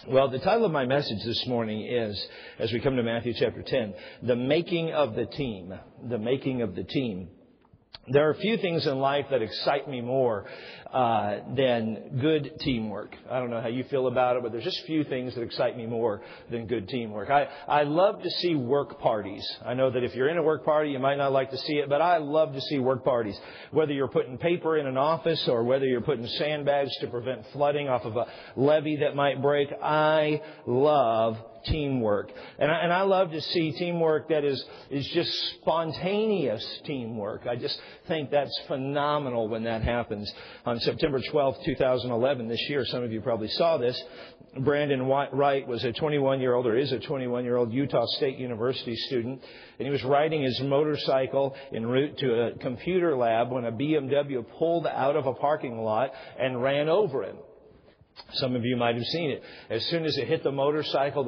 Well, the title of my message this morning is, as we come to Matthew chapter 10, The Making of the Team. The Making of the Team. There are a few things in life that excite me more than good teamwork. I don't know how you feel about it, but there's just a few things that excite me more than good teamwork. I love to see work parties. I know that if you're in a work party, you might not like to see it, but I love to see work parties. Whether you're putting paper in an office or whether you're putting sandbags to prevent flooding off of a levee that might break, I love teamwork. And I love to see teamwork that is just spontaneous teamwork. I just think that's phenomenal when that happens. On September 12th, 2011, this year, some of you probably saw this, Brandon Wright was a 21-year-old, or is a 21-year-old Utah State University student, and he was riding his motorcycle en route to a computer lab when a BMW pulled out of a parking lot and ran over him. Some of you might have seen it. As soon as it hit the motorcycle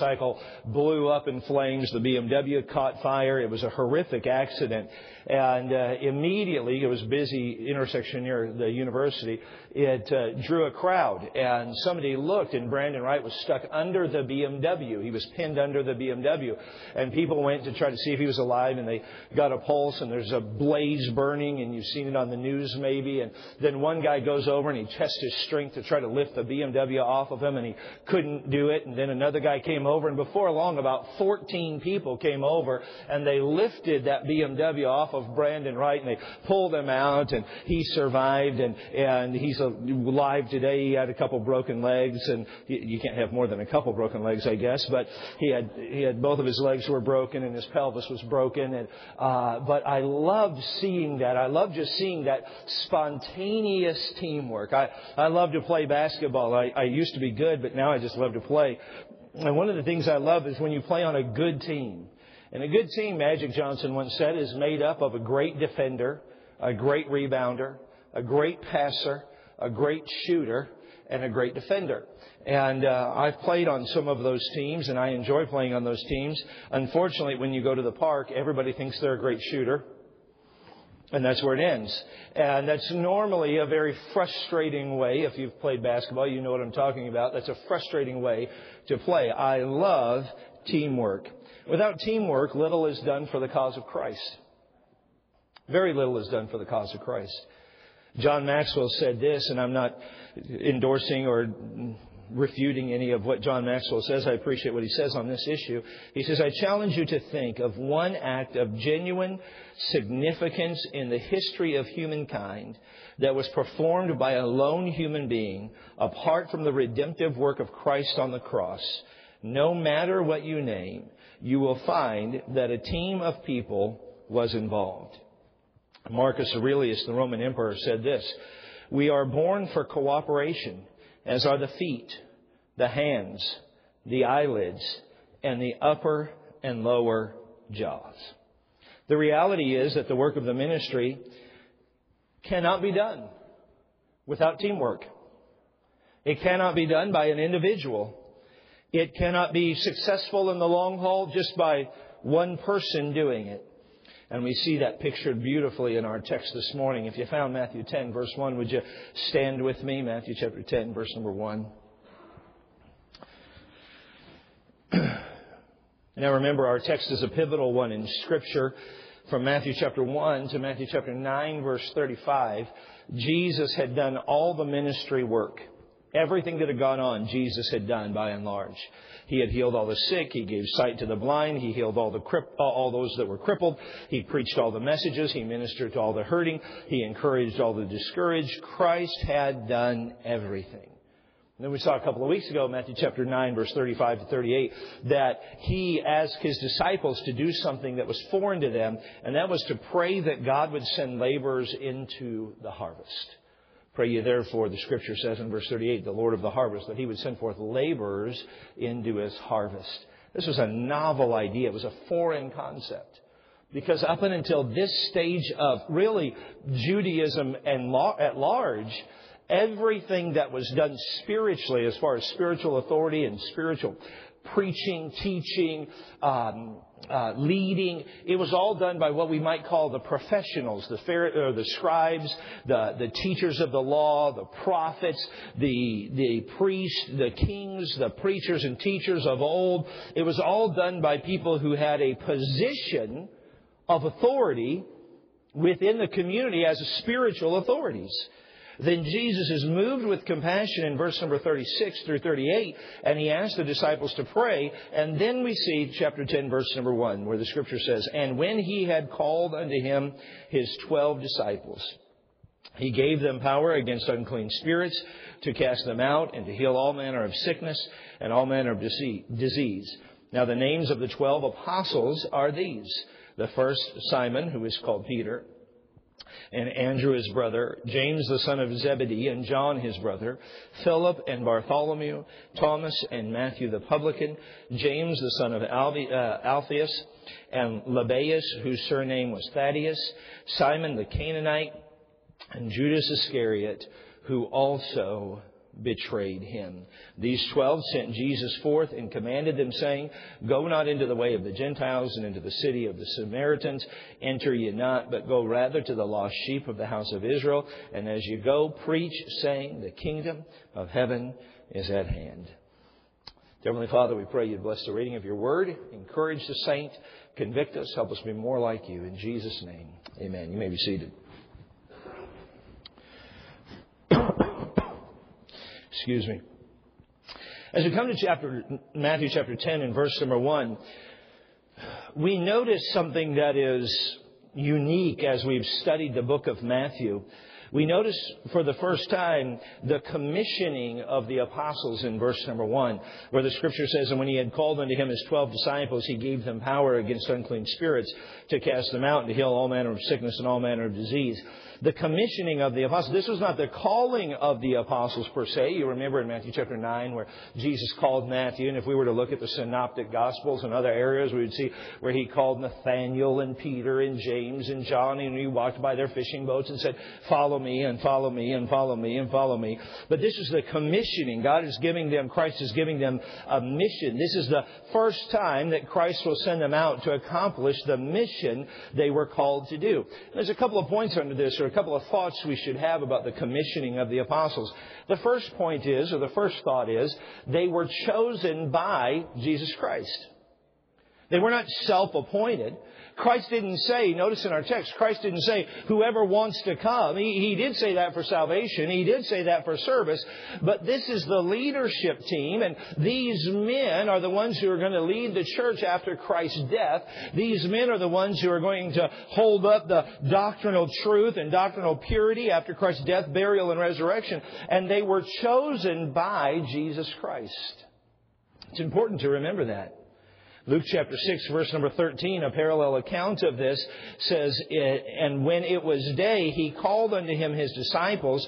blew up in flames. The BMW caught fire. It was a horrific accident. And immediately, it was a busy intersection near the university, it drew a crowd. And somebody looked, and Brandon Wright was stuck under the BMW. He was pinned under the BMW. And people went to try to see if he was alive, and they got a pulse, and there's a blaze burning, and you've seen it on the news maybe. And then one guy goes over, and he tests his strength to try to lift the BMW off of him, and he couldn't do it. And then another guy came over, and before long, about 14 people came over, and they lifted that BMW off of Brandon Wright, and they pulled him out, and he survived, and he's alive today. He had a couple broken legs, and you can't have more than a couple broken legs, I guess, but he had both of his legs were broken, and his pelvis was broken, and but I loved seeing that. I loved just seeing that spontaneous teamwork. I love to play basketball. I used to be good, but now I just love to play. And one of the things I love is when you play on a good team. And a good team, Magic Johnson once said, is made up of a great defender, a great rebounder, a great passer, a great shooter, and a great defender. And I've played on some of those teams, and I enjoy playing on those teams. Unfortunately, when you go to the park, everybody thinks they're a great shooter. And that's where it ends. And that's normally a very frustrating way. If you've played basketball, you know what I'm talking about. That's a frustrating way to play. I love teamwork. Without teamwork, little is done for the cause of Christ. Very little is done for the cause of Christ. John Maxwell said this, and I'm not endorsing or refuting any of what John Maxwell says. I appreciate what he says on this issue. He says, I challenge you to think of one act of genuine significance in the history of humankind that was performed by a lone human being apart from the redemptive work of Christ on the cross. No matter what you name, you will find that a team of people was involved. Marcus Aurelius, the Roman emperor, said this, we are born for cooperation, as are the feet, the hands, the eyelids, and the upper and lower jaws. The reality is that the work of the ministry cannot be done without teamwork. It cannot be done by an individual. It cannot be successful in the long haul just by one person doing it. And we see that pictured beautifully in our text this morning. If you found Matthew 10, verse 1, would you stand with me? Matthew chapter 10, verse number 1. Now remember, our text is a pivotal one in Scripture. From Matthew chapter 1 to Matthew chapter 9, verse 35, Jesus had done all the ministry work. Everything that had gone on, Jesus had done by and large. He had healed all the sick. He gave sight to the blind. He healed all those that were crippled. He preached all the messages. He ministered to all the hurting. He encouraged all the discouraged. Christ had done everything. And then we saw a couple of weeks ago, Matthew chapter 9, verse 35 to 38, that He asked His disciples to do something that was foreign to them, and that was to pray that God would send laborers into the harvest. Pray ye therefore, the Scripture says in verse 38, the Lord of the harvest, that He would send forth laborers into His harvest. This was a novel idea. It was a foreign concept. Because up until this stage of really Judaism at large, Everything that was done spiritually, as far as spiritual authority and spiritual preaching, teaching, leading, it was all done by what we might call the professionals, the scribes, the teachers of the law, the prophets, the priests, the kings, the preachers and teachers of old. It was all done by people who had a position of authority within the community as spiritual authorities. Then Jesus is moved with compassion in verse number 36 through 38, and He asked the disciples to pray. And then we see chapter 10, verse number 1, where the Scripture says, "And when He had called unto Him His 12 disciples, He gave them power against unclean spirits to cast them out and to heal all manner of sickness and all manner of disease. Now the names of the 12 apostles are these. The first, Simon, who is called Peter, and Andrew his brother, James the son of Zebedee, and John his brother, Philip and Bartholomew, Thomas and Matthew the publican, James the son of Alphaeus, and Lebbaeus, whose surname was Thaddeus, Simon the Canaanite, and Judas Iscariot, who also betrayed Him. These 12 sent Jesus forth and commanded them, saying, Go not into the way of the Gentiles and into the city of the Samaritans. Enter ye not, but go rather to the lost sheep of the house of Israel. And as you go, preach, saying, The kingdom of heaven is at hand. Heavenly Father, we pray You'd bless the reading of Your word, encourage the saint, convict us, help us be more like You. In Jesus' name, amen. You may be seated. Excuse me. As we come to Matthew chapter 10 and verse number 1, we notice something that is unique as we've studied the book of Matthew. We notice for the first time the commissioning of the apostles in verse number 1, where the Scripture says, And when He had called unto Him His 12 disciples, He gave them power against unclean spirits to cast them out and to heal all manner of sickness and all manner of disease. The commissioning of the apostles. This was not the calling of the apostles per se. You remember in Matthew chapter 9 where Jesus called Matthew. And if we were to look at the synoptic gospels and other areas, we would see where He called Nathanael and Peter and James and John. And He walked by their fishing boats and said, Follow me and follow me and follow me and follow me. But this is the commissioning. God is giving them, Christ is giving them a mission. This is the first time that Christ will send them out to accomplish the mission they were called to do. There's a couple of points under this, or a couple of thoughts we should have about the commissioning of the apostles. The first point is, or the first thought is, they were chosen by Jesus Christ. They were not self-appointed. Christ didn't say, notice in our text, Christ didn't say, whoever wants to come. He did say that for salvation. He did say that for service. But this is the leadership team. And these men are the ones who are going to lead the church after Christ's death. These men are the ones who are going to hold up the doctrinal truth and doctrinal purity after Christ's death, burial, and resurrection. And they were chosen by Jesus Christ. It's important to remember that. Luke chapter 6, verse number 13, a parallel account of this says, And when it was day, He called unto Him His disciples,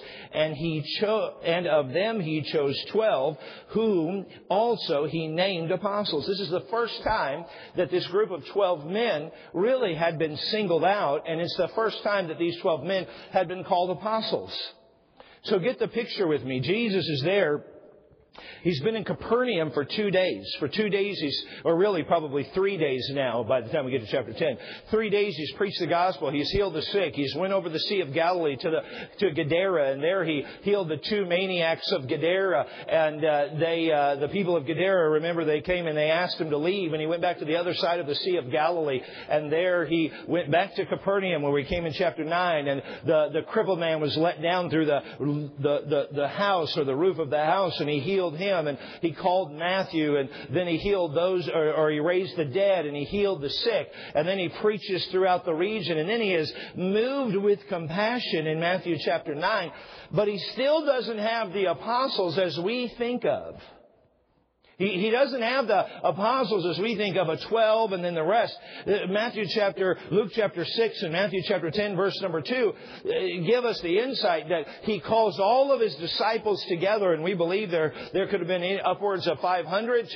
and of them He chose 12, whom also He named apostles. This is the first time that this group of 12 men really had been singled out, and it's the first time that these 12 men had been called apostles. So get the picture with me. Jesus is there. He's been in Capernaum for 2 days. For 2 days, or really probably 3 days now by the time we get to chapter 10. 3 days He's preached the gospel. He's healed the sick. He's went over the Sea of Galilee to Gadara. And there He healed the 2 maniacs of Gadara. And the people of Gadara, remember, they came and they asked Him to leave. And He went back to the other side of the Sea of Galilee. And there He went back to Capernaum where we came in chapter 9. And the crippled man was let down through the house or the roof of the house. And He healed him, and He called Matthew, and then He healed those, or He raised the dead, and He healed the sick, and then He preaches throughout the region, and then He is moved with compassion in Matthew chapter 9, but He still doesn't have the apostles as we think of. He doesn't have the apostles as we think of a 12 and then the rest. Luke chapter 6 and Matthew chapter 10 verse number 2 give us the insight that He calls all of His disciples together, and we believe there could have been upwards of 500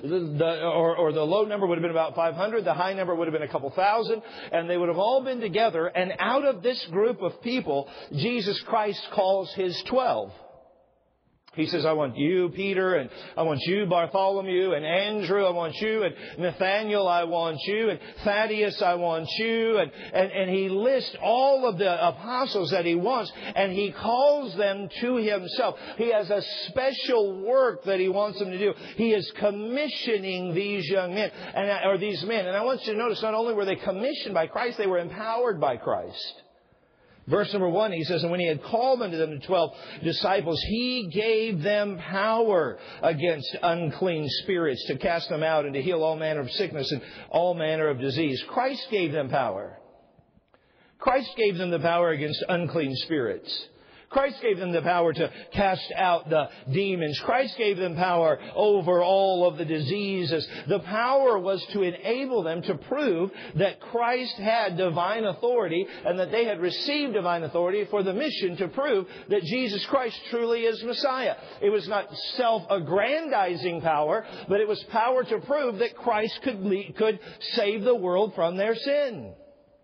or the low number would have been about 500, the high number would have been a couple thousand, and they would have all been together, and out of this group of people, Jesus Christ calls His 12. He says, I want you, Peter, and I want you, Bartholomew, and Andrew, I want you, and Nathaniel, I want you, and Thaddeus, I want you, and He lists all of the apostles that He wants, and He calls them to Himself. He has a special work that He wants them to do. He is commissioning these young men, or these men. And I want you to notice, not only were they commissioned by Christ, they were empowered by Christ. Verse number 1, He says, and when He had called unto them the 12 disciples, He gave them power against unclean spirits to cast them out and to heal all manner of sickness and all manner of disease. Christ gave them power. Christ gave them the power against unclean spirits. Christ gave them the power to cast out the demons. Christ gave them power over all of the diseases. The power was to enable them to prove that Christ had divine authority and that they had received divine authority for the mission to prove that Jesus Christ truly is Messiah. It was not self-aggrandizing power, but it was power to prove that Christ could save the world from their sin.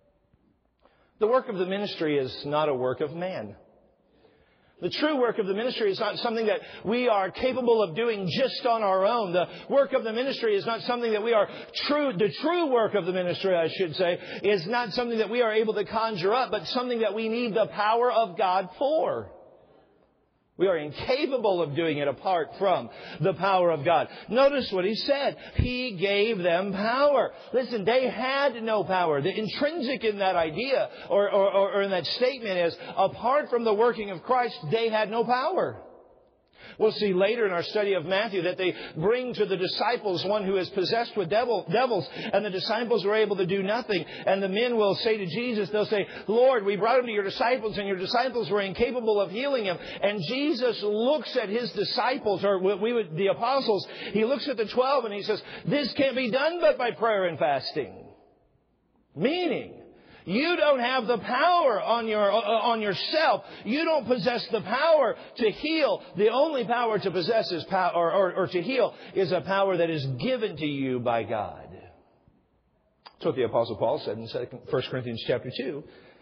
The work of the ministry is not a work of man. The true work of the ministry is not something that we are capable of doing just on our own. The work of the ministry is not something that the true work of the ministry, I should say, is not something that we are able to conjure up, but something that we need the power of God for. We are incapable of doing it apart from the power of God. Notice what He said. He gave them power. Listen, they had no power. The intrinsic in that idea or in that statement is, apart from the working of Christ, they had no power. We'll see later in our study of Matthew that they bring to the disciples one who is possessed with devils, and the disciples were able to do nothing. And the men will say to Jesus, they'll say, Lord, we brought him to your disciples, and your disciples were incapable of healing him. And Jesus looks at His disciples, or the apostles. He looks at the 12 and He says, this can't be done but by prayer and fasting. Meaning, you don't have the power on yourself. You don't possess the power to heal. The only power to possess is power, or to heal is a power that is given to you by God. That's what the Apostle Paul said in 1 Corinthians chapter 2.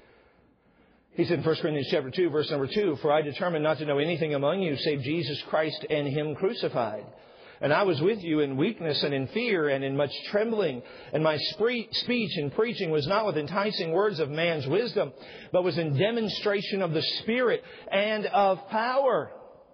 He said in 1 Corinthians chapter 2, verse number 2, for I determined not to know anything among you save Jesus Christ and Him crucified. And I was with you in weakness and in fear and in much trembling. And my speech and preaching was not with enticing words of man's wisdom, but was in demonstration of the Spirit and of power.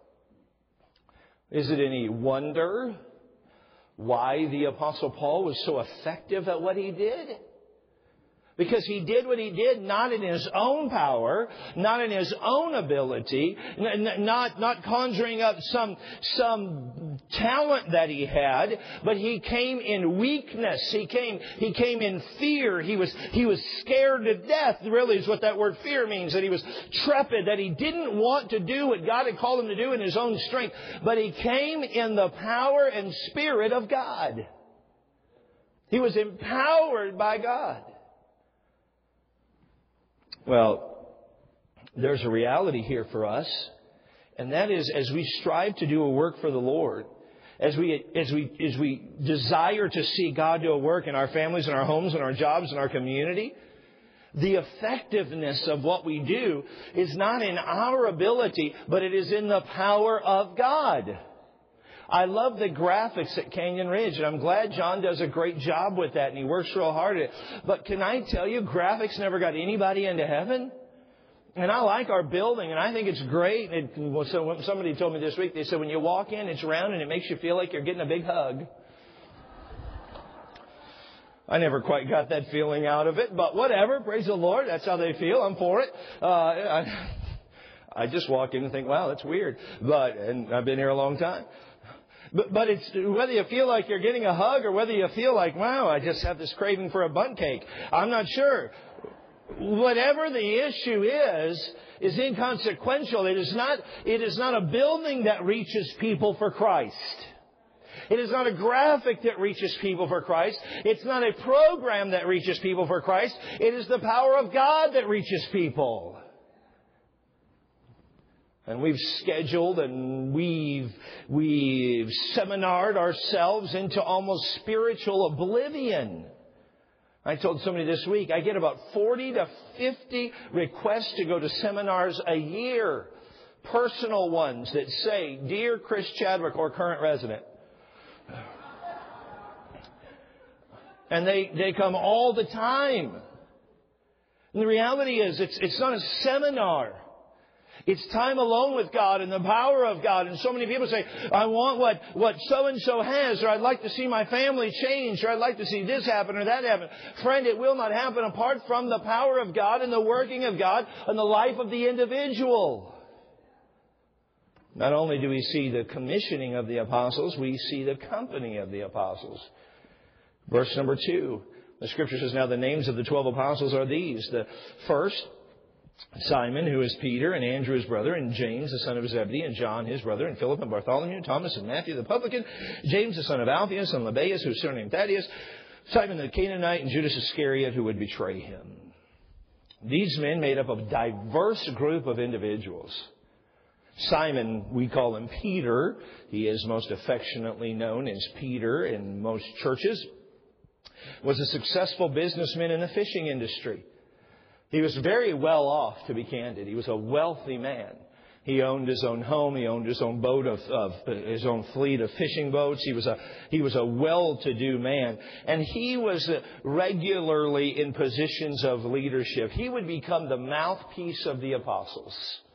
Is it any wonder why the Apostle Paul was so effective at what he did? Because he did what he did not in his own power, not in his own ability, not conjuring up some talent that he had, but he came in weakness. He came in fear. He was scared to death, really is what that word fear means, that he was trepid, that he didn't want to do what God had called him to do in his own strength, but he came in the power and Spirit of God. He was empowered by God. Well, there's a reality here for us, and that is, as we strive to do a work for the Lord, as we desire to see God do a work in our families, in our homes, in our jobs, in our community, the effectiveness of what we do is not in our ability, but it is in the power of God. I love the graphics at Canyon Ridge, and I'm glad John does a great job with that, and he works real hard at it. But can I tell you, graphics never got anybody into heaven? And I like our building, and I think it's great. Somebody told me this week, they said when you walk in, it's round, and it makes you feel like you're getting a big hug. I never quite got that feeling out of it, but whatever. Praise the Lord. That's how they feel. I'm for it. I just walk in and think, wow, that's weird. And I've been here a long time. But it's whether you feel like you're getting a hug or whether you feel like, wow, I just have this craving for a bundt cake. I'm not sure. Whatever the issue is inconsequential. It is not a building that reaches people for Christ. It is not a graphic that reaches people for Christ. It's not a program that reaches people for Christ. It is the power of God that reaches people. And we've scheduled and we've seminared ourselves into almost spiritual oblivion. I told somebody this week, I get about 40 to 50 requests to go to seminars a year. Personal ones that say, "Dear Chris Chadwick," or "current resident." And they come all the time. And the reality is, it's not a seminar. It's time alone with God and the power of God. And so many people say, "I want what so-and-so has," or "I'd like to see my family change," or "I'd like to see this happen or that happen." Friend, it will not happen apart from the power of God and the working of God in the life of the individual. Not only do we see the commissioning of the apostles, we see the company of the apostles. Verse number 2, the Scripture says, "Now the names of the 12 apostles are these. The first, Simon, who is Peter, and Andrew his brother, and James the son of Zebedee, and John his brother, and Philip and Bartholomew, and Thomas and Matthew the publican, James the son of Alphaeus, and Lebbaeus, whose surname Thaddeus, Simon the Canaanite, and Judas Iscariot, who would betray him." These men made up a diverse group of individuals. Simon, we call him Peter. He is most affectionately known as Peter in most churches. Was a successful businessman in the fishing industry. He was very well off, to be candid. He was a wealthy man. He owned his own home. He owned his own boat his own fleet of fishing boats. He was a well-to-do man, and he was regularly in positions of leadership. He would become the mouthpiece of the apostles.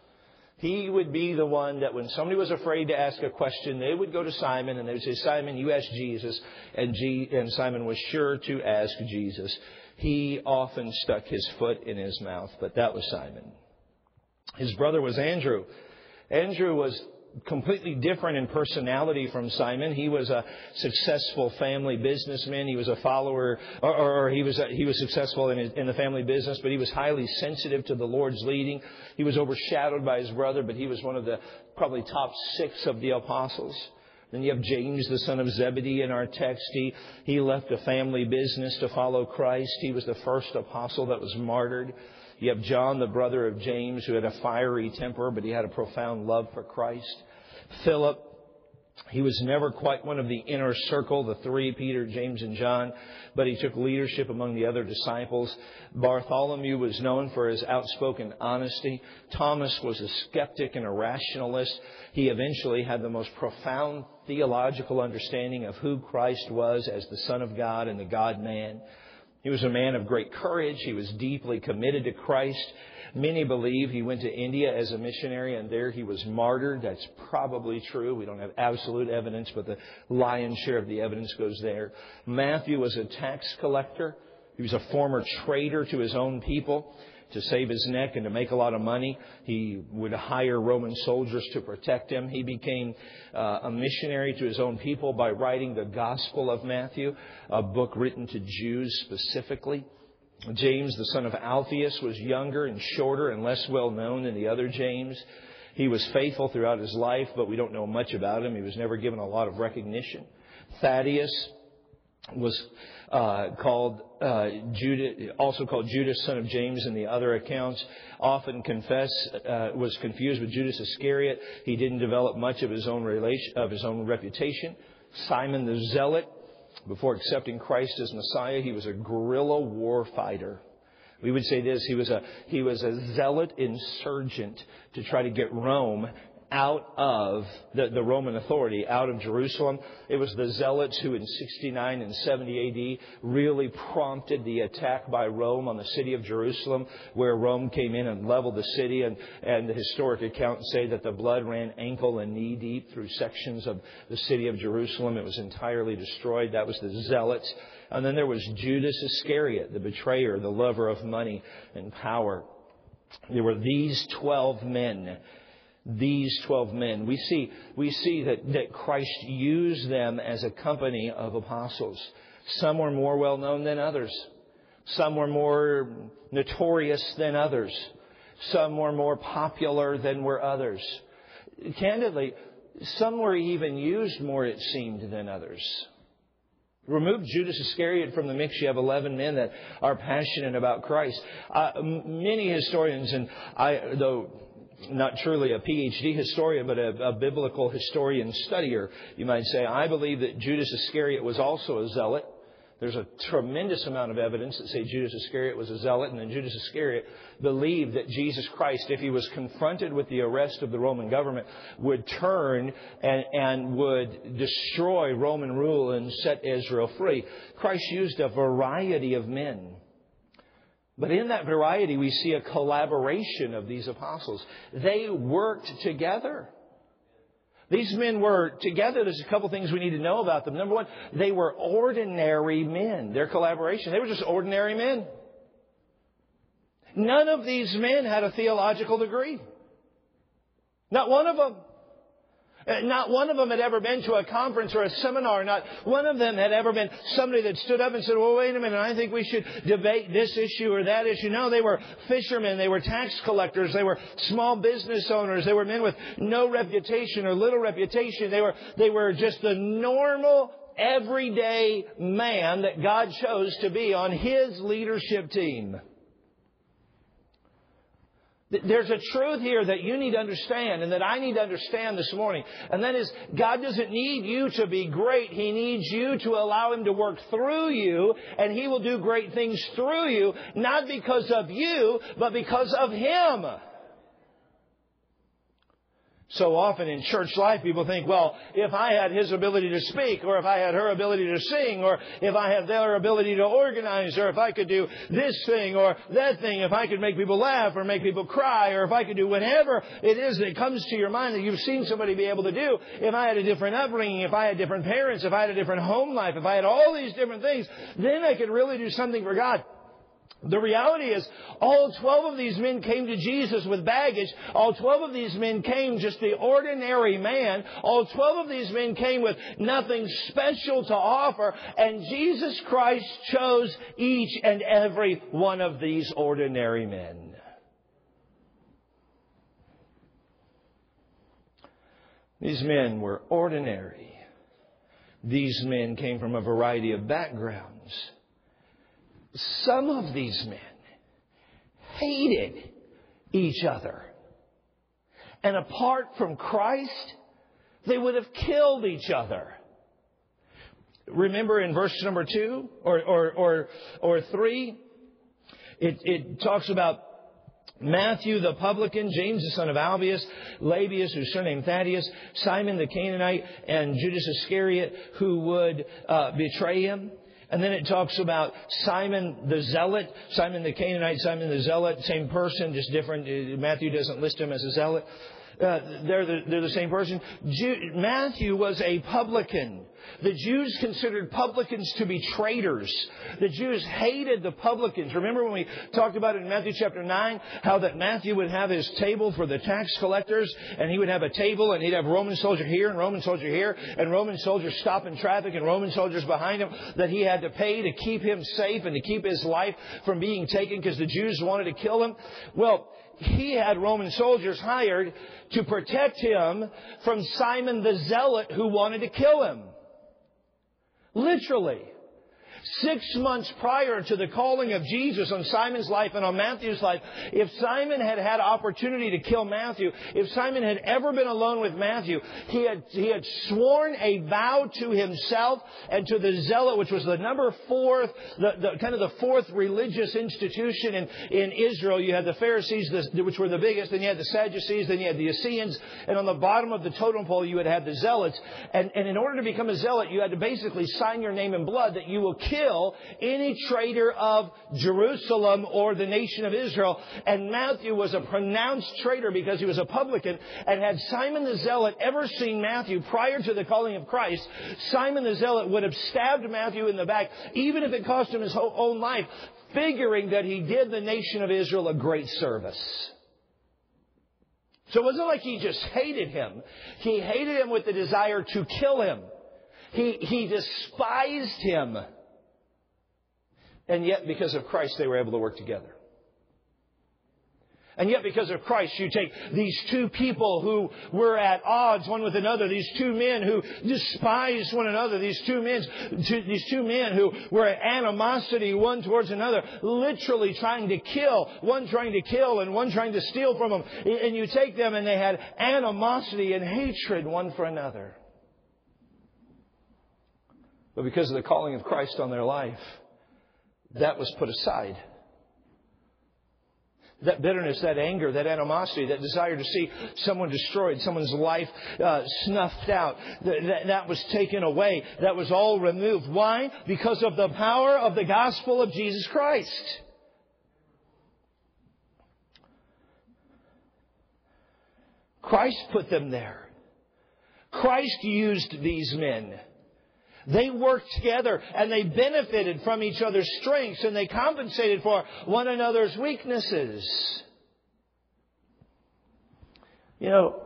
He would be the one that when somebody was afraid to ask a question, they would go to Simon and they would say, "Simon, you ask Jesus." And Simon was sure to ask Jesus. He often stuck his foot in his mouth, but that was Simon. His brother was Andrew. Andrew was completely different in personality from Simon. He was a successful family businessman. He was a follower, or he was successful in the family business, but he was highly sensitive to the Lord's leading. He was overshadowed by his brother, but he was one of the probably top 6 of the apostles. Then you have James, the son of Zebedee, in our text. He left a family business to follow Christ. He was the first apostle that was martyred. You have John, the brother of James, who had a fiery temper, but he had a profound love for Christ. Philip, he was never quite one of the inner circle, the 3, Peter, James, and John, but he took leadership among the other disciples. Bartholomew was known for his outspoken honesty. Thomas was a skeptic and a rationalist. He eventually had the most profound theological understanding of who Christ was as the Son of God and the God-man. He was a man of great courage. He was deeply committed to Christ. Many believe he went to India as a missionary and there he was martyred. That's probably true. We don't have absolute evidence, but the lion's share of the evidence goes there. Matthew was a tax collector. He was a former traitor to his own people. To save his neck and to make a lot of money, he would hire Roman soldiers to protect him. He became a missionary to his own people by writing the Gospel of Matthew, a book written to Jews specifically. James, the son of Alphaeus, was younger and shorter and less well known than the other James. He was faithful throughout his life, but we don't know much about him. He was never given a lot of recognition. Thaddeus was called Judas, also called Judas, son of James in the other accounts. Often was confused with Judas Iscariot. He didn't develop much of his own reputation. Simon the Zealot, before accepting Christ as Messiah, he was a guerrilla war fighter. We would say this: he was a zealot insurgent to try to get Rome out of the Roman authority, out of Jerusalem. It was the Zealots who in 69 and 70 AD really prompted the attack by Rome on the city of Jerusalem, where Rome came in and leveled the city. And the historic accounts say that the blood ran ankle and knee deep through sections of the city of Jerusalem. It was entirely destroyed. That was the Zealots. And then there was Judas Iscariot, the betrayer, the lover of money and power. There were these 12 men. These 12 men. We see that Christ used them as a company of apostles. Some were more well known than others. Some were more notorious than others. Some were more popular than were others. Candidly, Some were even used more, it seemed, than others. Remove Judas Iscariot from the mix, you have 11 men that are passionate about Christ. Many historians, and I, though not truly a PhD historian, but a biblical historian studier, you might say, I believe that Judas Iscariot was also a zealot. There's a tremendous amount of evidence that say Judas Iscariot was a zealot, and then Judas Iscariot believed that Jesus Christ, if he was confronted with the arrest of the Roman government, would turn and would destroy Roman rule and set Israel free. Christ used a variety of men. But in that variety, we see a collaboration of these apostles. They worked together. These men were together. There's a couple things we need to know about them. Number one, they were ordinary men. Their collaboration, they were just ordinary men. None of these men had a theological degree. Not one of them. Not one of them had ever been to a conference or a seminar. Not one of them had ever been somebody that stood up and said, well, wait a minute, I think we should debate this issue or that issue. No, they were fishermen. They were tax collectors. They were small business owners. They were men with no reputation or little reputation. They were just the normal, everyday man that God chose to be on His leadership team. There's a truth here that you need to understand and that I need to understand this morning. And that is, God doesn't need you to be great. He needs you to allow Him to work through you. And He will do great things through you, not because of you, but because of Him. So often in church life, people think, well, if I had his ability to speak, or if I had her ability to sing, or if I had their ability to organize, or if I could do this thing or that thing, if I could make people laugh or make people cry, or if I could do whatever it is that comes to your mind that you've seen somebody be able to do, if I had a different upbringing, if I had different parents, if I had a different home life, if I had all these different things, then I could really do something for God. The reality is, all 12 of these men came to Jesus with baggage. All 12 of these men came just the ordinary man. All 12 of these men came with nothing special to offer. And Jesus Christ chose each and every one of these ordinary men. These men were ordinary. These men came from a variety of backgrounds. Some of these men hated each other. And apart from Christ, they would have killed each other. Remember in verse number 2 or 3, it talks about Matthew the publican, James the son of Alphaeus, Lebbaeus, whose surname Thaddeus, Simon the Canaanite, and Judas Iscariot, who would betray Him. And then it talks about Simon the Zealot, Simon the Canaanite, Simon the Zealot, same person, just different. Matthew doesn't list him as a zealot. They're the same person. Matthew was a publican. The Jews considered publicans to be traitors. The Jews hated the publicans. Remember when we talked about it in Matthew chapter 9, how that Matthew would have his table for the tax collectors, and he would have a table, and he'd have Roman soldier here and Roman soldier here, and Roman soldiers stopping traffic and Roman soldiers behind him that he had to pay to keep him safe and to keep his life from being taken because the Jews wanted to kill him. Well, he had Roman soldiers hired to protect him from Simon the Zealot who wanted to kill him. Literally. 6 months prior to the calling of Jesus on Simon's life and on Matthew's life, if Simon had had opportunity to kill Matthew, if Simon had ever been alone with Matthew, he had sworn a vow to himself and to the zealot, which was the number 4th, the 4th religious institution in Israel. You had the Pharisees, which were the biggest, then you had the Sadducees, then you had the Essenes, and on the bottom of the totem pole you would have the zealots. And in order to become a zealot, you had to basically sign your name in blood that you will kill any traitor of Jerusalem or the nation of Israel. And Matthew was a pronounced traitor because he was a publican. And had Simon the Zealot ever seen Matthew prior to the calling of Christ, Simon the Zealot would have stabbed Matthew in the back, even if it cost him his own life, figuring that he did the nation of Israel a great service. So it wasn't like he just hated him. He hated him with the desire to kill him. He despised him. And yet, because of Christ, they were able to work together. And yet because of Christ, you take these two people who were at odds one with another, these two men who despised one another, these two men who were at animosity one towards another, literally trying to kill, one trying to kill and one trying to steal from them. And you take them and they had animosity and hatred one for another. But because of the calling of Christ on their life, that was put aside. That bitterness, that anger, that animosity, that desire to see someone destroyed, someone's life snuffed out, that was taken away. That was all removed. Why? Because of the power of the gospel of Jesus Christ. Christ put them there. Christ used these men. They worked together and they benefited from each other's strengths and they compensated for one another's weaknesses. You know,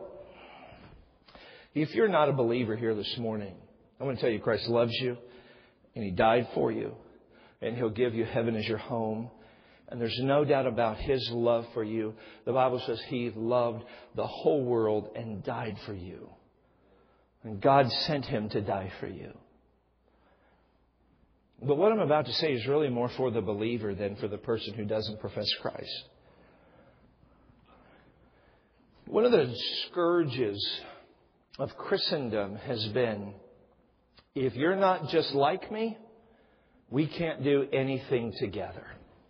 if you're not a believer here this morning, I want to tell you Christ loves you and He died for you and He'll give you heaven as your home. And there's no doubt about His love for you. The Bible says He loved the whole world and died for you. And God sent Him to die for you. But what I'm about to say is really more for the believer than for the person who doesn't profess Christ. One of the scourges of Christendom has been, if you're not just like me, we can't do anything together.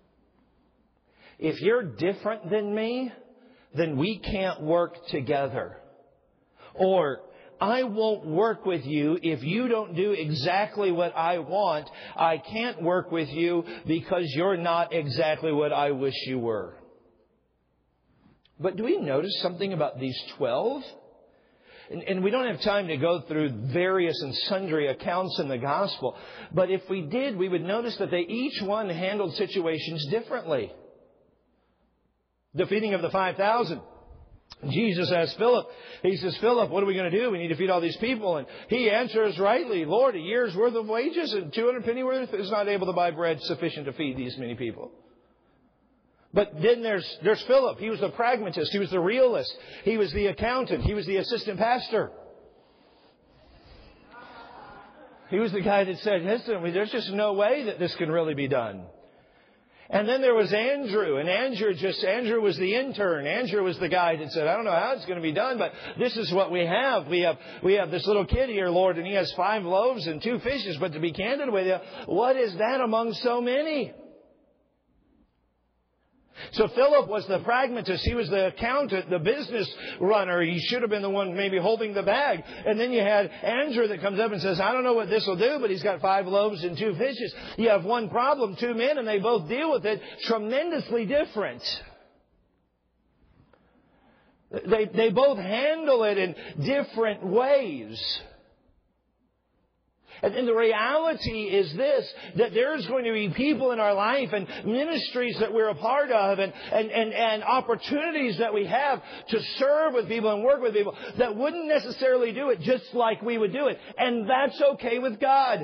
If you're different than me, then we can't work together. Or, I won't work with you if you don't do exactly what I want. I can't work with you because you're not exactly what I wish you were. But do we notice something about these 12? And we don't have time to go through various and sundry accounts in the gospel. But if we did, we would notice that they each one handled situations differently. The feeding of the 5,000. Jesus asked Philip, He says, Philip, what are we going to do? We need to feed all these people. And he answers rightly, Lord, a year's worth of wages and 200 penny worth is not able to buy bread sufficient to feed these many people. But then there's Philip. He was the pragmatist. He was the realist. He was the accountant. He was the assistant pastor. He was the guy that said, listen, there's just no way that this can really be done. And then there was Andrew, and Andrew was the intern. Andrew was the guy that said, I don't know how it's going to be done, but this is what we have. We have this little kid here, Lord, and he has 5 loaves and 2 fishes. But to be candid with you, what is that among so many? So Philip was the pragmatist. He was the accountant, the business runner. He should have been the one maybe holding the bag. And then you had Andrew that comes up and says, I don't know what this will do, but he's got 5 loaves and 2 fishes. You have one problem, 2 men, and they both deal with it tremendously different. They both handle it in different ways. And the reality is this, that there's going to be people in our life and ministries that we're a part of and opportunities that we have to serve with people and work with people that wouldn't necessarily do it just like we would do it. And that's okay with God.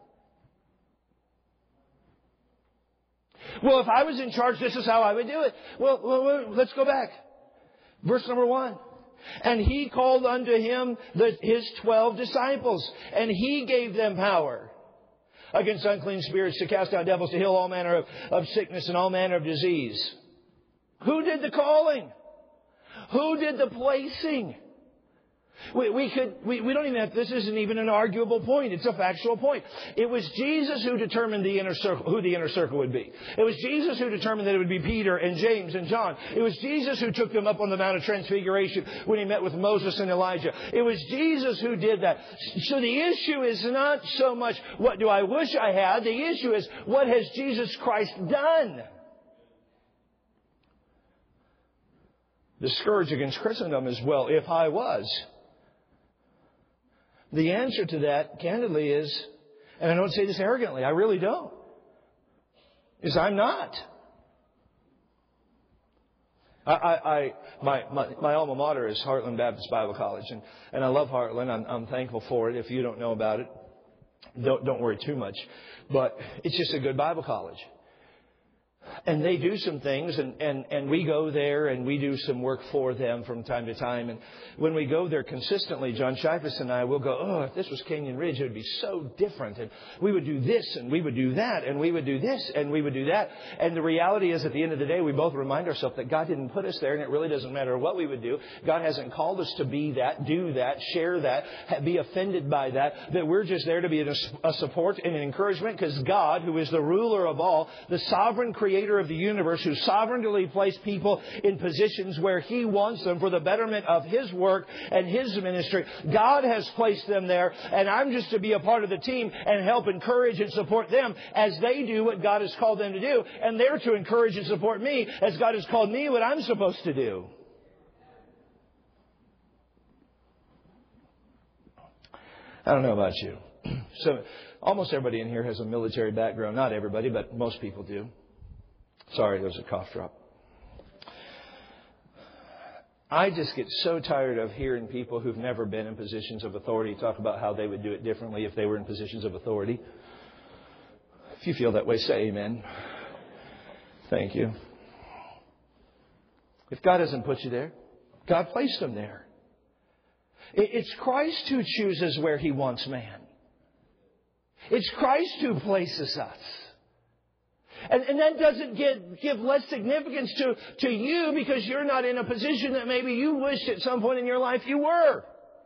Well, if I was in charge, this is how I would do it. Well, let's go back. Verse number 1. And He called unto Him His 12 disciples, and He gave them power against unclean spirits to cast out devils, to heal all manner of sickness and all manner of disease. Who did the calling? Who did the placing? We don't even have, this isn't even an arguable point. It's a factual point. It was Jesus who determined the inner circle, who the inner circle would be. It was Jesus who determined that it would be Peter and James and John. It was Jesus who took them up on the Mount of Transfiguration when He met with Moses and Elijah. It was Jesus who did that. So the issue is not so much what do I wish I had. The issue is what has Jesus Christ done? The scourge against Christendom is, well, if I was. The answer to that, candidly, is, and I don't say this arrogantly, I really don't, is I'm not. My alma mater is Heartland Baptist Bible College, and I love Heartland. I'm thankful for it. If you don't know about it, don't worry too much. But it's just a good Bible college. And they do some things, and we go there and we do some work for them from time to time. And when we go there consistently, John Shifus and I will go, oh, if this was Canyon Ridge, it would be so different. And we would do this, and we would do that, and we would do this, and we would do that. And the reality is, at the end of the day, we both remind ourselves that God didn't put us there, and it really doesn't matter what we would do. God hasn't called us to be that, do that, share that, be offended by that. That we're just there to be a support and an encouragement, because God, who is the ruler of all, the sovereign creator of the universe, who sovereignly placed people in positions where He wants them for the betterment of His work and His ministry. God has placed them there, and I'm just to be a part of the team and help encourage and support them as they do what God has called them to do. And they're to encourage and support me as God has called me what I'm supposed to do. I don't know about you. So almost everybody in here has a military background. Not everybody, but most people do. Sorry, there was a cough drop. I just get so tired of hearing people who've never been in positions of authority talk about how they would do it differently if they were in positions of authority. If you feel that way, say amen. Thank you. If God hasn't put you there, God placed them there. It's Christ who chooses where He wants man. It's Christ who places us. And that doesn't give less significance to you because you're not in a position that maybe you wished at some point in your life you were.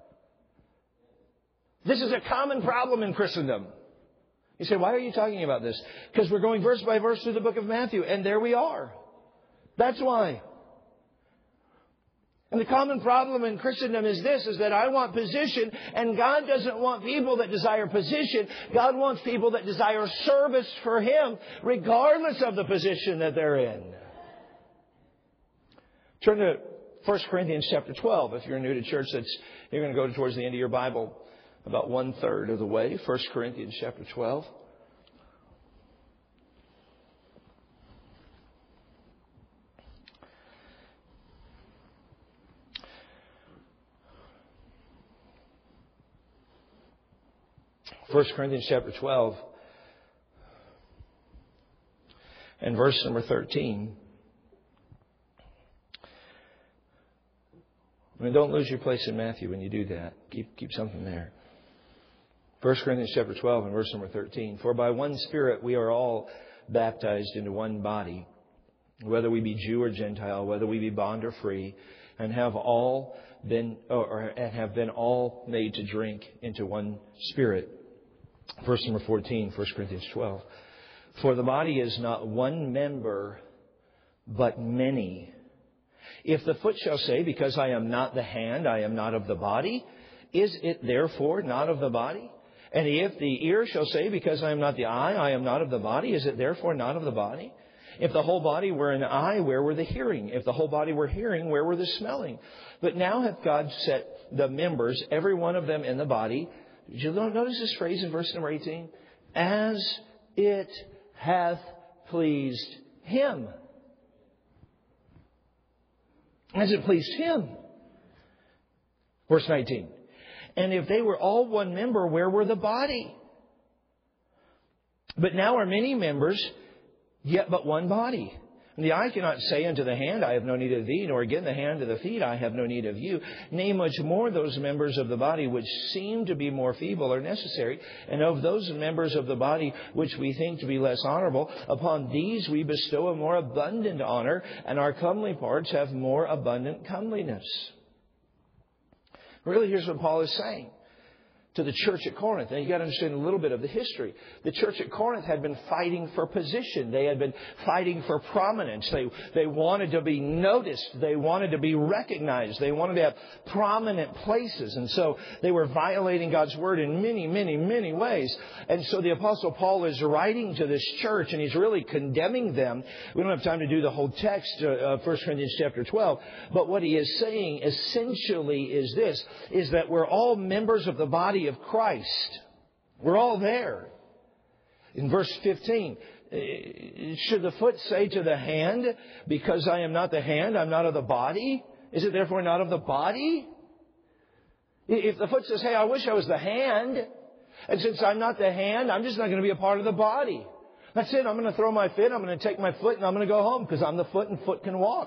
This is a common problem in Christendom. You say, why are you talking about this? Because we're going verse by verse through the book of Matthew, and there we are. That's why. And the common problem in Christendom is this, is that I want position, and God doesn't want people that desire position. God wants people that desire service for Him, regardless of the position that they're in. Turn to 1 Corinthians chapter 12. If you're new to church, you're going to go towards the end of your Bible, about 1/3 of the way. 1 Corinthians chapter 12. First Corinthians chapter 12 and verse number 13. I mean, don't lose your place in Matthew when you do that. Keep something there. 1 Corinthians chapter 12 and verse number 13. For by one Spirit we are all baptized into one body, whether we be Jew or Gentile, whether we be bond or free, and have been all made to drink into one Spirit. Verse number 14, 1 Corinthians 12. For the body is not one member, but many. If the foot shall say, because I am not the hand, I am not of the body, is it therefore not of the body? And if the ear shall say, because I am not the eye, I am not of the body, is it therefore not of the body? If the whole body were an eye, where were the hearing? If the whole body were hearing, where were the smelling? But now hath God set the members, every one of them in the body. Did you notice this phrase in verse number 18? As it hath pleased Him. As it pleased Him. Verse 19. And if they were all one member, where were the body? But now are many members, yet but one body. And the eye cannot say unto the hand, I have no need of thee, nor again the hand to the feet, I have no need of you. Nay, much more those members of the body which seem to be more feeble are necessary. And of those members of the body which we think to be less honorable, upon these we bestow a more abundant honor, and our comely parts have more abundant comeliness. Really, here's what Paul is saying to the church at Corinth. Now, you've got to understand a little bit of the history. The church at Corinth had been fighting for position. They had been fighting for prominence. They wanted to be noticed. They wanted to be recognized. They wanted to have prominent places. And so they were violating God's Word in many, many, many ways. And so the Apostle Paul is writing to this church, and he's really condemning them. We don't have time to do the whole text of 1 Corinthians chapter 12. But what he is saying essentially is this, is that we're all members of the body of Christ. We're all there. In verse 15, should the foot say to the hand, because I am not the hand, I'm not of the body? Is it therefore not of the body? If the foot says, hey, I wish I was the hand, and since I'm not the hand, I'm just not going to be a part of the body. That's it. I'm going to throw my fit. I'm going to take my foot and I'm going to go home because I'm the foot and foot can walk.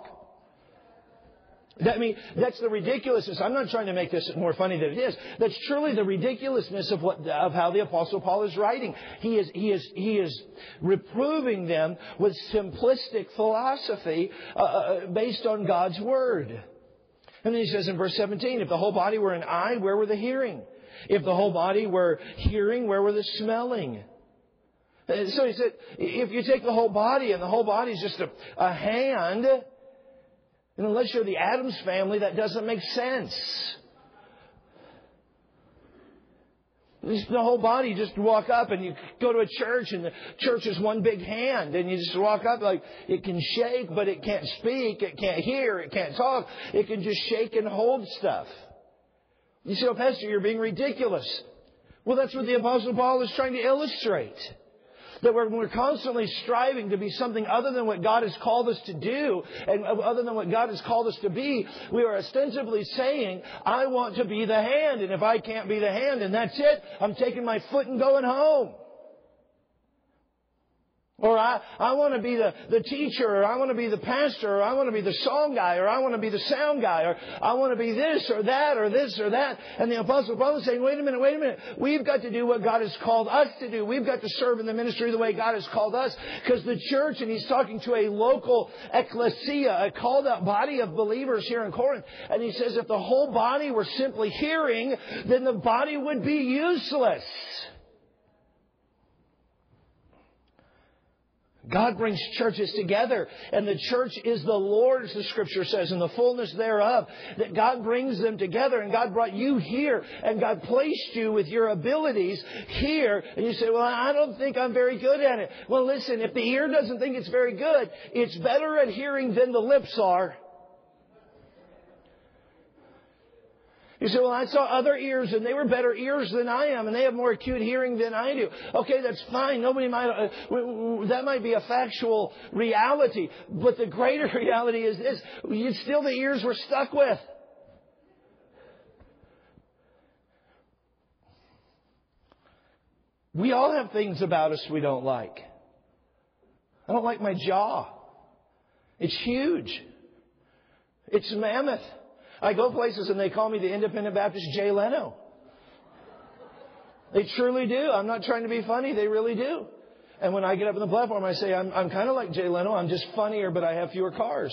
That's the ridiculousness. I'm not trying to make this more funny than it is. That's truly the ridiculousness of how the Apostle Paul is writing. He is reproving them with simplistic philosophy based on God's Word. And then he says in verse 17, if the whole body were an eye, where were the hearing? If the whole body were hearing, where were the smelling? So he said, if you take the whole body and the whole body is just a hand, and unless you're the Addams family, that doesn't make sense. The whole body, just walk up and you go to a church and the church is one big hand and you just walk up like it can shake, but it can't speak, it can't hear, it can't talk. It can just shake and hold stuff. You say, oh, Pastor, you're being ridiculous. Well, that's what the Apostle Paul is trying to illustrate. That we're constantly striving to be something other than what God has called us to do and other than what God has called us to be. We are ostensibly saying, I want to be the hand. And if I can't be the hand, and that's it, I'm taking my foot and going home. Or I want to be the teacher, or I want to be the pastor, or I want to be the song guy, or I want to be the sound guy, or I want to be this or that, or this or that. And the Apostle Paul is saying, wait a minute. We've got to do what God has called us to do. We've got to serve in the ministry the way God has called us. Because the church, and he's talking to a local ecclesia, a called out body of believers here in Corinth. And he says if the whole body were simply hearing, then the body would be useless. God brings churches together, and the church is the Lord's, the Scripture says, and the fullness thereof. That God brings them together, and God brought you here, and God placed you with your abilities here. And you say, well, I don't think I'm very good at it. Well, listen, if the ear doesn't think it's very good, it's better at hearing than the lips are. You say, well, I saw other ears and they were better ears than I am and they have more acute hearing than I do. Okay, that's fine. That might be a factual reality. But the greater reality is this. It's still the ears we're stuck with. We all have things about us we don't like. I don't like my jaw. It's huge. It's mammoth. I go places and they call me the Independent Baptist Jay Leno. They truly do. I'm not trying to be funny. They really do. And when I get up on the platform, I say, I'm kind of like Jay Leno. I'm just funnier, but I have fewer cars.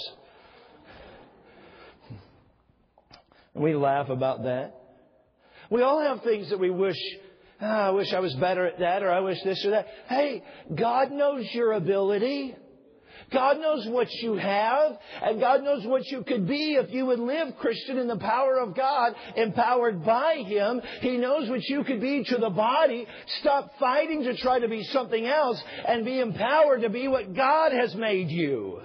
And we laugh about that. We all have things that we wish, I wish I was better at that, or I wish this or that. Hey, God knows your ability. God knows what you have, and God knows what you could be if you would live, Christian, in the power of God, empowered by Him. He knows what you could be to the body. Stop fighting to try to be something else and be empowered to be what God has made you.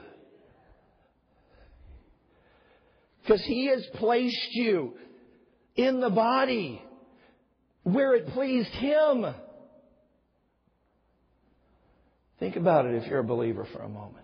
Because He has placed you in the body where it pleased Him. Think about it if you're a believer for a moment.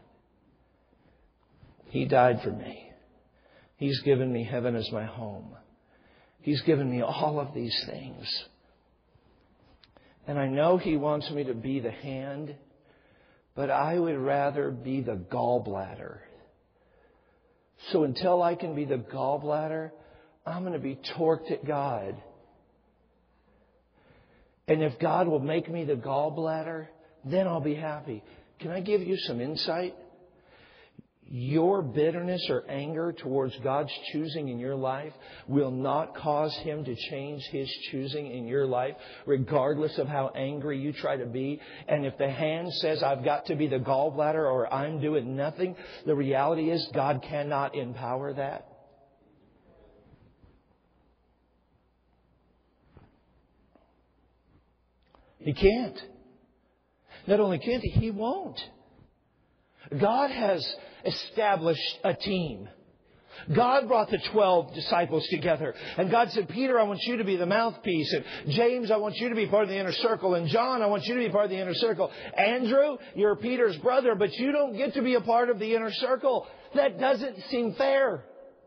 He died for me. He's given me heaven as my home. He's given me all of these things. And I know He wants me to be the hand, but I would rather be the gallbladder. So until I can be the gallbladder, I'm going to be torqued at God. And if God will make me the gallbladder, then I'll be happy. Can I give you some insight? Your bitterness or anger towards God's choosing in your life will not cause Him to change His choosing in your life, regardless of how angry you try to be. And if the hand says, I've got to be the gallbladder or I'm doing nothing, the reality is God cannot empower that. He can't. Not only can't He, He won't. God has established a team. God brought the 12 disciples together. And God said, Peter, I want you to be the mouthpiece. And James, I want you to be part of the inner circle. And John, I want you to be part of the inner circle. Andrew, you're Peter's brother, but you don't get to be a part of the inner circle. That doesn't seem fair.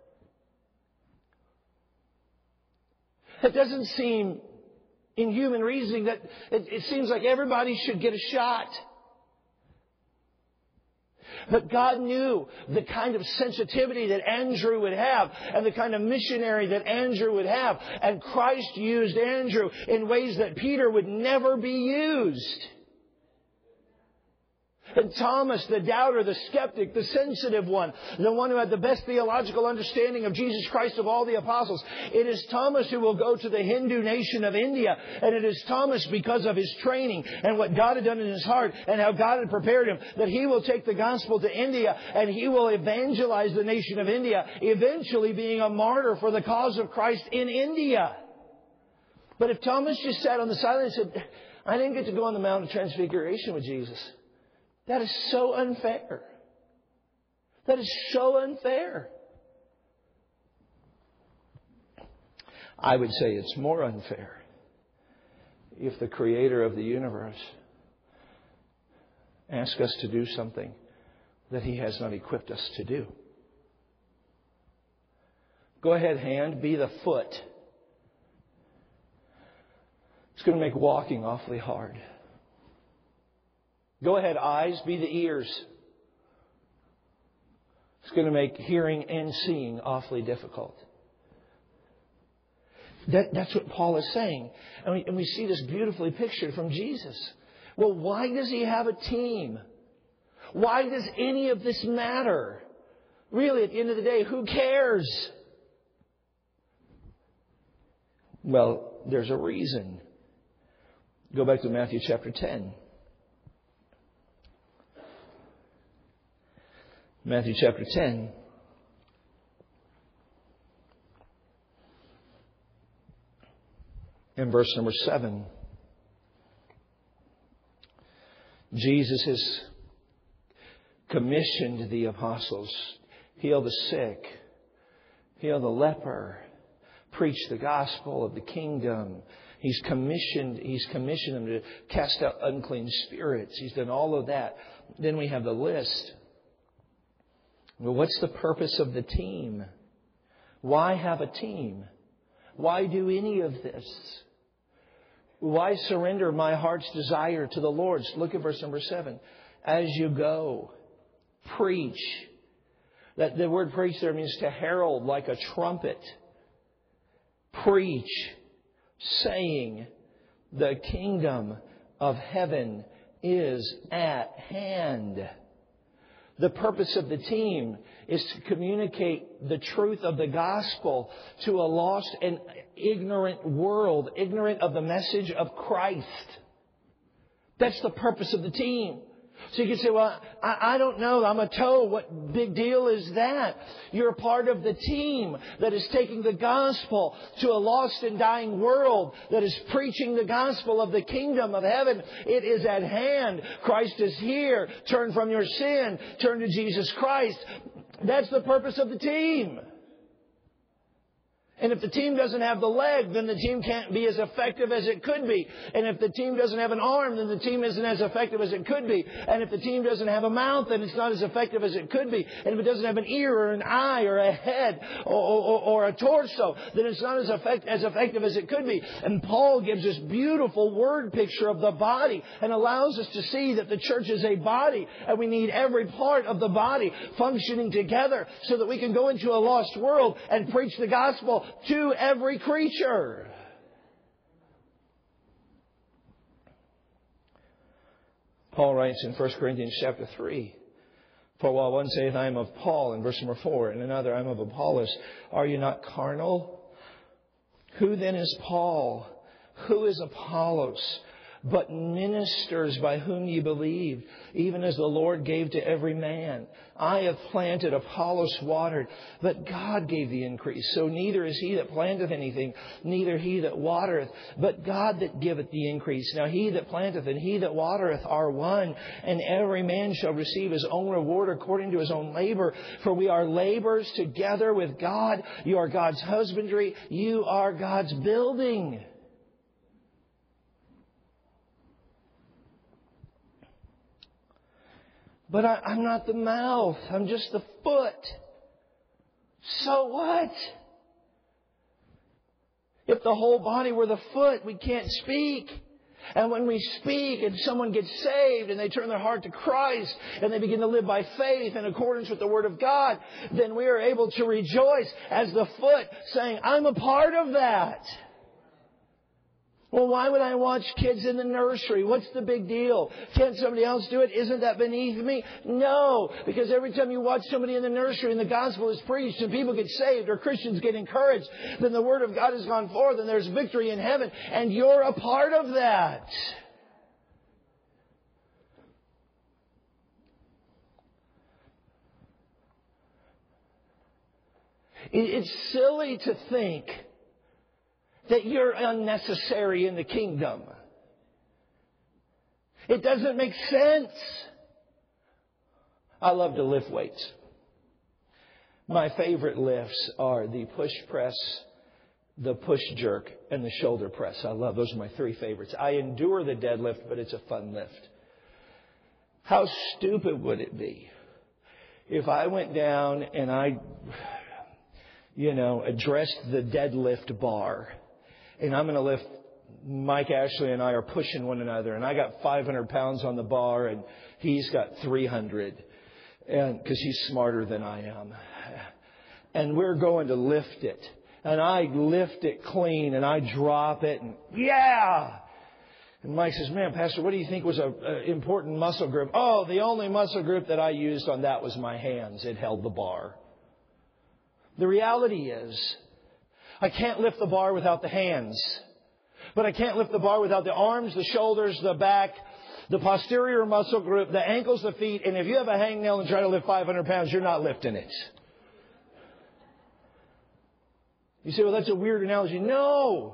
It doesn't seem in human reasoning that it seems like everybody should get a shot. But God knew the kind of sensitivity that Andrew would have and the kind of missionary that Andrew would have. And Christ used Andrew in ways that Peter would never be used. And Thomas, the doubter, the skeptic, the sensitive one, the one who had the best theological understanding of Jesus Christ of all the apostles. It is Thomas who will go to the Hindu nation of India. And it is Thomas, because of his training and what God had done in his heart and how God had prepared him, that he will take the gospel to India and he will evangelize the nation of India, eventually being a martyr for the cause of Christ in India. But if Thomas just sat on the side and said, I didn't get to go on the Mount of Transfiguration with Jesus. That is so unfair. That is so unfair. I would say it's more unfair if the Creator of the universe asks us to do something that He has not equipped us to do. Go ahead, hand, be the foot. It's going to make walking awfully hard. Go ahead, eyes, be the ears. It's going to make hearing and seeing awfully difficult. That's what Paul is saying. And we see this beautifully pictured from Jesus. Well, why does He have a team? Why does any of this matter? Really, at the end of the day, who cares? Well, there's a reason. Go back to Matthew chapter 10. Matthew chapter 10. In verse number 7. Jesus has commissioned the apostles. Heal the sick. Heal the leper. Preach the gospel of the kingdom. He's commissioned them to cast out unclean spirits. He's done all of that. Then we have the list. Well, what's the purpose of the team? Why have a team? Why do any of this? Why surrender my heart's desire to the Lord's? Look at verse number 7. As you go, preach. That the word preach there means to herald like a trumpet. Preach, saying, the kingdom of heaven is at hand. The purpose of the team is to communicate the truth of the gospel to a lost and ignorant world, ignorant of the message of Christ. That's the purpose of the team. So you can say, well, I don't know. I'm a toe. What big deal is that? You're part of the team that is taking the gospel to a lost and dying world, that is preaching the gospel of the kingdom of heaven. It is at hand. Christ is here. Turn from your sin. Turn to Jesus Christ. That's the purpose of the team. And if the team doesn't have the leg, then the team can't be as effective as it could be. And if the team doesn't have an arm, then the team isn't as effective as it could be. And if the team doesn't have a mouth, then it's not as effective as it could be. And if it doesn't have an ear or an eye or a head or a torso, then it's not as effective as it could be. And Paul gives this beautiful word picture of the body and allows us to see that the church is a body. And we need every part of the body functioning together so that we can go into a lost world and preach the gospel to every creature. Paul writes in 1 Corinthians chapter 3, for while one saith, I am of Paul, in verse number 4, and another, I am of Apollos, are you not carnal? Who then is Paul? Who is Apollos? But ministers by whom ye believed, even as the Lord gave to every man. I have planted, Apollos watered, but God gave the increase. So neither is he that planteth anything, neither he that watereth, but God that giveth the increase. Now he that planteth and he that watereth are one, and every man shall receive his own reward according to his own labor. For we are laborers together with God. You are God's husbandry. You are God's building. But I'm not the mouth. I'm just the foot. So what? If the whole body were the foot, we can't speak. And when we speak and someone gets saved and they turn their heart to Christ and they begin to live by faith in accordance with the Word of God, then we are able to rejoice as the foot, saying, I'm a part of that. Well, why would I watch kids in the nursery? What's the big deal? Can't somebody else do it? Isn't that beneath me? No, because every time you watch somebody in the nursery and the gospel is preached and people get saved or Christians get encouraged, then the Word of God has gone forth and there's victory in heaven, and you're a part of that. It's silly to think that you're unnecessary in the kingdom. It doesn't make sense. I love to lift weights. My favorite lifts are the push press, the push jerk, and the shoulder press. I love those are my three favorites. I endure the deadlift, but it's a fun lift. How stupid would it be if I went down and I addressed the deadlift bar? And I'm going to lift, Mike Ashley and I are pushing one another. And I got 500 pounds on the bar and he's got 300. And because he's smarter than I am. And we're going to lift it. And I lift it clean and I drop it and yeah! And Mike says, man, Pastor, what do you think was an important muscle group? Oh, the only muscle group that I used on that was my hands. It held the bar. The reality is, I can't lift the bar without the hands. But I can't lift the bar without the arms, the shoulders, the back, the posterior muscle group, the ankles, the feet. And if you have a hangnail and try to lift 500 pounds, you're not lifting it. You say, well, that's a weird analogy. No.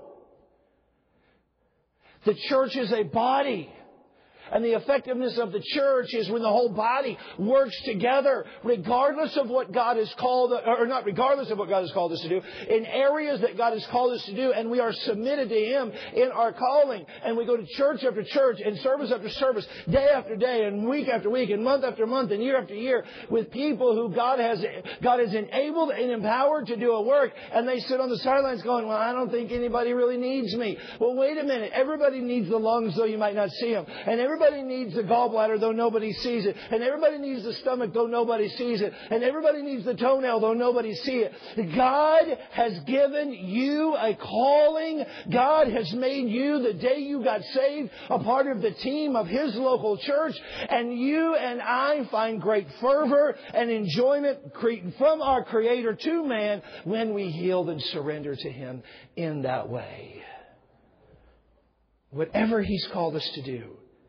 The church is a body. And the effectiveness of the church is when the whole body works together, regardless of what God has called, or not regardless of what God has called us to do, in areas that God has called us to do, and we are submitted to Him in our calling. And we go to church after church, and service after service, day after day, and week after week, and month after month, and year after year, with people who God has enabled and empowered to do a work, and they sit on the sidelines going, well, I don't think anybody really needs me. Well, wait a minute. Everybody needs the lungs, though you might not see them. And everybody needs the gallbladder, though nobody sees it. And everybody needs the stomach, though nobody sees it. And everybody needs the toenail, though nobody sees it. God has given you a calling. God has made you, the day you got saved, a part of the team of His local church. And you and I find great fervor and enjoyment from our Creator to man when we yield and surrender to Him in that way. Whatever He's called us to do.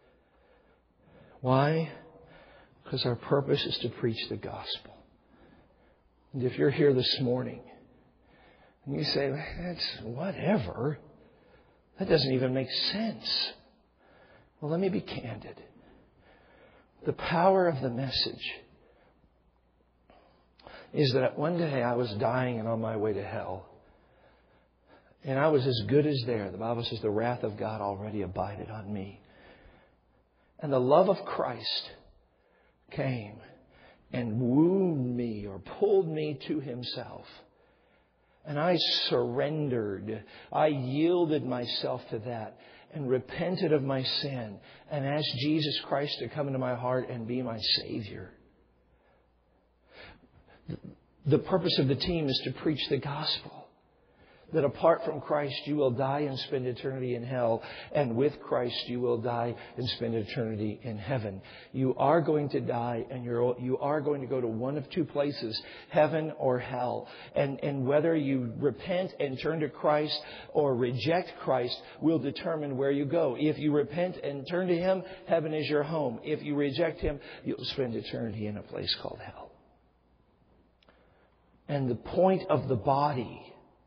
Why? Because our purpose is to preach the gospel. And if you're here this morning and you say, that's whatever, that doesn't even make sense. Well, let me be candid. The power of the message is that one day I was dying and on my way to hell. And I was as good as there. The Bible says the wrath of God already abided on me. And the love of Christ came and wooed me or pulled me to Himself. And I surrendered. I yielded myself to that and repented of my sin and asked Jesus Christ to come into my heart and be my Savior. The purpose of the team is to preach the gospel. That apart from Christ, you will die and spend eternity in hell. And with Christ, you will die and spend eternity in heaven. You are going to die and you are going to go to one of two places, heaven or hell. And whether you repent and turn to Christ or reject Christ will determine where you go. If you repent and turn to Him, heaven is your home. If you reject Him, you'll spend eternity in a place called hell. And the point of the body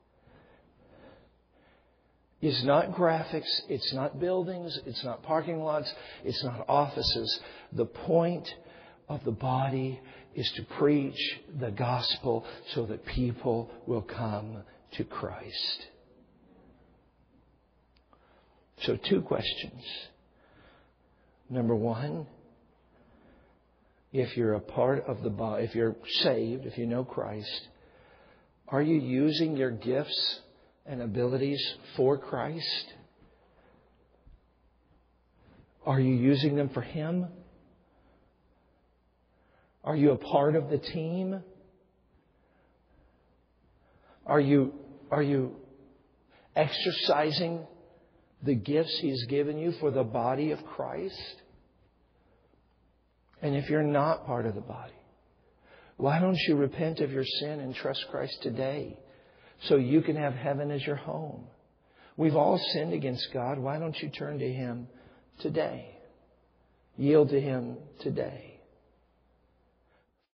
is not graphics, it's not buildings, it's not parking lots, it's not offices. The point of the body is to preach the gospel so that people will come to Christ. So 2 questions. Number 1, if you're a part of the body, if you're saved, if you know Christ, are you using your gifts and abilities for Christ? Are you using them for Him? Are you a part of the team? Are you exercising the gifts He's given you for the body of Christ? And if you're not part of the body, why don't you repent of your sin and trust Christ today so you can have heaven as your home? We've all sinned against God. Why don't you turn to Him today? Yield to Him today.